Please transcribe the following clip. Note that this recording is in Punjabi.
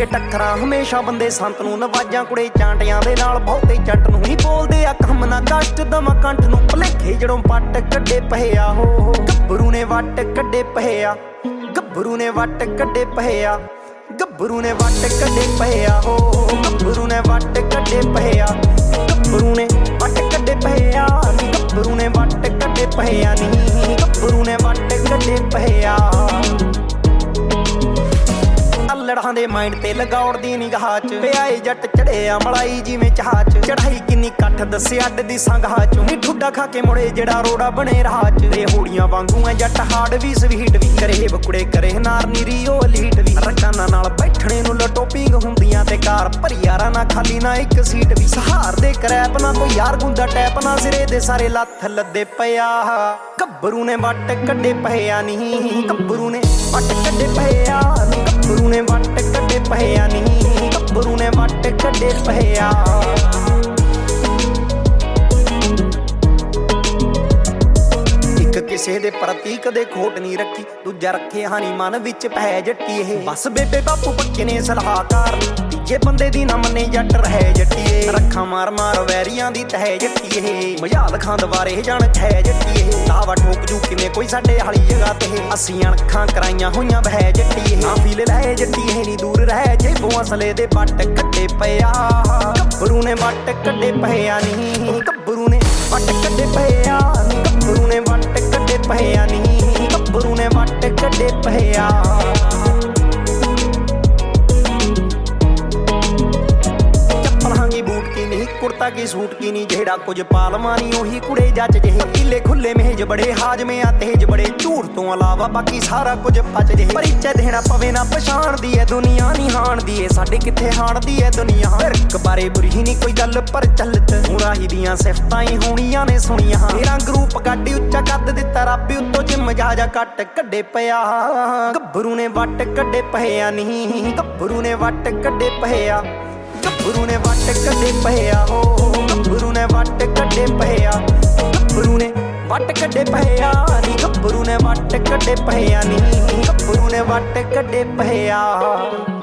ਕੇ ਟੱਕਰਾਂ ਹਮੇਸ਼ਾ ਬੰਦੇ ਸੰਤ ਨੂੰ ਨਵਾਜਾਂ ਕੁੜੇ ਚਾਂਟਿਆਂ ਦੇ ਨਾਲ ਬਹੁਤੇ ਜੱਟ ਨੂੰ ਹੀ ਬੋਲਦੇ ਆ ਕੰਮ ਨਾ ਕਸ਼ਟ ਦਵਾਂ ਕੰਠ ਨੂੰ ਭਲੇਖੇ ਜੜੋਂ ਪੱਟ ਕੱਢੇ ਪਏ ਆ ਹੋ ਗੱਭਰੂ ਨੇ ਵੱਟ ਕੱਢੇ ਪਏ ਆ ਗੱਭਰੂ ਨੇ ਵੱਟ ਕੱਢੇ ਪਏ ਆ ਗੱਭਰੂ ਨੇ ਵੱਟ ਕੱਢੇ ਪਏ ਆ ਹੋ ਗੱਭਰੂ ਨੇ ਵੱਟ ਕੱਢੇ ਪਏ ਆ ਗੱਭਰੂ ਨੇ ਵੱਟ ਕੱਢੇ ਪਏ ਆ ਨੀ ਗੱਭਰੂ ਨੇ ਵੱਟ ਕੱਢੇ ਪਏ ਆ ਨੀ ਗੱਭਰੂ ਨੇ ਵੱਟ ਕੱਢੇ ਪਏ ਆ ਲੜਾਂ ਦੇ ਮਾਈਂਡ ਤੇ ਲਗਾਉਣ ਦੀ ਨਿਗਾਹ ਚ ਪਿਆਏ ਜੱਟ ਚੜਿਆ ਮਲਾਈ ਜਿਵੇਂ ਚਾਹ ਚ ਚੜਾਈ ਕਿੰਨੀ ਕੱਠ ਦੱਸੇ ਅੱਡ ਦੀ ਸੰਗਾਹ ਚੋਂ ਨੀ ਠੁੱਡਾ ਖਾ ਕੇ ਮੁੜੇ ਜਿਹੜਾ ਰੋੜਾ ਬਣੇ ਰਾਹ ਚ ਰੇ ਹੋੜੀਆਂ ਵਾਂਗੂ ਐ ਜੱਟ ਹਾਰਡ ਵੀ ਸਵੀਟ ਵੀ ਕਰੇ ਬਕੁੜੇ ਕਰੇ ਨਾਰ ਨੀਰੀ ਉਹ ਲੀਟ ਵੀ ਰਕਾਨਾ ਨਾਲ ਬੈਠਣੇ ਨੂੰ ਲਟੋਪਿੰਗ ਹੁੰਦੀਆਂ ਤੇ ਕਾਰ ਭਰੀ ਯਾਰਾਂ ਨਾ ਖਾਲੀ ਨਾ ਇੱਕ ਸੀਟ ਵੀ ਸਹਾਰ ਦੇ ਕਰੈਪ ਨਾ ਕੋਈ ਯਾਰ ਗੁੰਦਾ ਟੈਪ ਨਾ ਸਿਰੇ ਦੇ ਸਾਰੇ ਲੱਥ ਲੱਦੇ ਪਿਆ ਗੱਭਰੂ ਨੇ ਵੱਟ ਕੱਢੇ ਪਏ ਆ ਨੀ ਗੱਭਰੂ ਨੇ ਵੱਟ ਕੱਢੇ ਪਏ ਆ ਨੀ ਗੱਭਰੂ ਨੇ ਵੱਟ ਕੱਢੇ ਪਏ ਆ ਨੀ ਗੱਭਰੂ ਨੇ ਵੱਟ ਕੱਢੇ ਪਏ ਆ ਕਿਸੇ ਦੇ ਪ੍ਰਤੀ ਕਦੇ ਖੋਟ ਨਹੀਂ ਰੱਖੀ ਦੂਜਾ ਰੱਖੇ ਹਾਨੀ ਮਨ ਵਿੱਚ ਪੈ ਜੱਟੀ ਇਹ ਬਸ ਬੇਬੇ ਬਾਪੂ ਪੱਕੇ ਨੇ ਸਲਾਹਕਾਰ ਤੀਜੇ ਬੰਦੇ ਦੀ ਨਾ ਮੰਨੇ ਜੱਟ ਰਹਿ ਜੱਟੀਏ ਰੱਖਾਂ ਮਾਰ ਮਾਰ ਵੈਰੀਆਂ ਦੀ ਤਹਿ ਜੱਟੀ ਇਹ ਮਜਾਲ ਖਾਂ ਦਵਾਰੇ ਜਾਣ ਖੈ ਜੱਟੀ ਇਹ ਲਾਵਾ ਠੋਕ ਜੂ ਕਿਵੇਂ ਕੋਈ ਸਾਡੇ ਹਾਲੀ ਜਗ੍ਹਾ ਤੇ ਅਸੀਂ ਅਣਖਾਂ ਕਰਾਈਆਂ ਹੋਈਆਂ ਬਹਿ ਜੱਟੀ ਇਹ ਨਾ ਫੀਲ ਲੈ ਜੱਟੀ ਇਹ ਨਹੀਂ ਦੂਰ ਰਹਿ ਜੇਬੋਂ ਅਸਲੇ ਦੇ ਵੱਟ ਕੱਢੇ ਪਿਆ ਗੱਭਰੂ ਨੇ ਵੱਟ ਕੱਢੇ ਪਏ ਆ ਨੀ ਗੱਭਰੂ ਨੇ ਵੱਟ ਕੱਢੇ ਪਏ ਆ ਨੀ ਗੱਭਰੂ ਨੇ ਵੱਟ ਕੱਢੇ ਪਏ ਆ ਨੀ ਗੱਭਰੂ ਨੇ ਵੱਟ ਕੱਢੇ ਪਏ ਆ ਕੁੜਤਾ ਕੀ ਸੂਟ ਕੀ ਨੀ ਜਿਹੜਾ ਕੁਝ ਪਾਲਮਾ ਨੀ ਉਹੀ ਕੁੜੇ ਜੱਜ ਜਿਹੇ ਢੀਲੇ ਖੁੱਲੇ ਮੇਜ ਬੜੇ ਹਾਜਮੇ ਆ ਤੇਜ ਬੜੇ ਝੂਠ ਤੋਂ ਇਲਾਵਾ ਬਾਕੀ ਸਾਰਾ ਕੁਝ ਪਚ ਜਿਹੇ ਪਰਿਚੈ ਦੇਣਾ ਪਵੇ ਨਾ ਪਛਾਣਦੀ ਐ ਦੁਨੀਆ ਨੀ ਹਾਣਦੀ ਏ ਸਾਡੇ ਕਿੱਥੇ ਹਾਣਦੀ ਐ ਦੁਨੀਆ ਫਿਰਕ ਬਾਰੇ ਬੁਰੀ ਨੀ ਕੋਈ ਗੱਲ ਪਰ ਚੱਲਤ ਹੁਣਾ ਹੀ ਦੀਆਂ ਸਿਫਤਾਂ ਹੀ ਹੋਣੀਆਂ ਨੇ ਸੁਣੀਆਂ ਮੇਰਾ ਗਰੂਪ ਗੱਡੀ ਉੱਚਾ ਕੱਦ ਦਿੱਤਾ ਰੱਬ ਉੱਤੋਂ ਜਿੰਮ ਜਾ ਕੱਟ ਕੱਢੇ ਪਿਆ ਗੱਭਰੂ ਨੇ ਵੱਟ ਕੱਢੇ ਪਏ ਆ ਨੀ ਗੱਭਰੂ ਨੇ ਵੱਟ ਕੱਢੇ ਪਏ ਆ ਗੱਭਰੂ ਨੇ ਵੱਟ ਕੱਢੇ ਪਏ ਆ ਹੋ ਗੱਭਰੂ ਨੇ ਵੱਟ ਕੱਢੇ ਪਏ ਆ ਗੱਭਰੂ ਨੇ ਵੱਟ ਕੱਢੇ ਪਏ ਆ ਨੀ ਗੱਭਰੂ ਨੇ ਵੱਟ ਕੱਢੇ ਪਏ ਆ ਨੀ ਗੱਭਰੂ ਨੇ ਵੱਟ ਕੱਢੇ ਪਏ ਆ